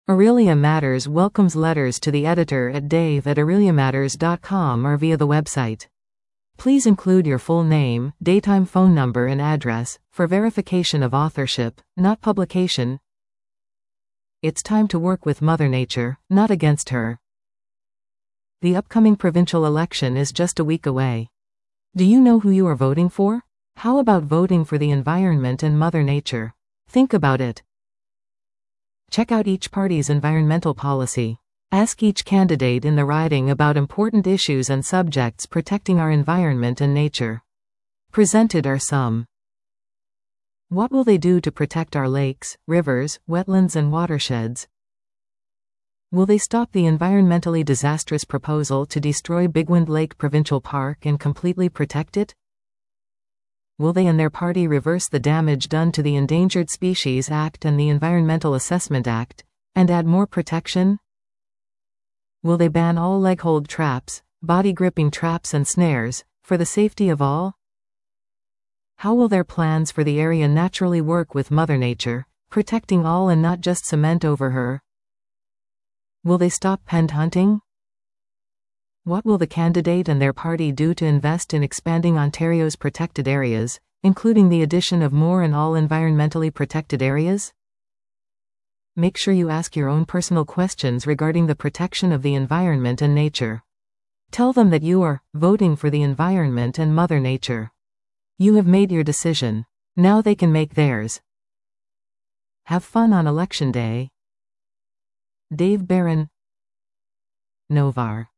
Aurelia Matters welcomes letters to the editor at dave@aureliamatters.com or via the website. Please include your full name, daytime phone number and address, for verification of authorship, not publication. It's time to work with Mother Nature, not against her. The upcoming provincial election is just a week away. Do you know who you are voting for? How about voting for the environment and Mother Nature? Think about it. Check out each party's environmental policy. Ask each candidate in the riding about important issues and subjects protecting our environment and nature. Presented are some. What will they do to protect our lakes, rivers, wetlands and watersheds? Will they stop the environmentally disastrous proposal to destroy Bigwind Lake Provincial Park and completely protect it? Will they and their party reverse the damage done to the Endangered Species Act and the Environmental Assessment Act, and add more protection? Will they ban all leg-hold traps, body-gripping traps and snares, for the safety of all? How will their plans for the area naturally work with Mother Nature, protecting all and not just cement over her? Will they stop penned hunting? What will the candidate and their party do to invest in expanding Ontario's protected areas, including the addition of more and all environmentally protected areas? Make sure you ask your own personal questions regarding the protection of the environment and nature. Tell them that you are voting for the environment and Mother Nature. You have made your decision. Now they can make theirs. Have fun on Election Day. Dave Barron, Novar.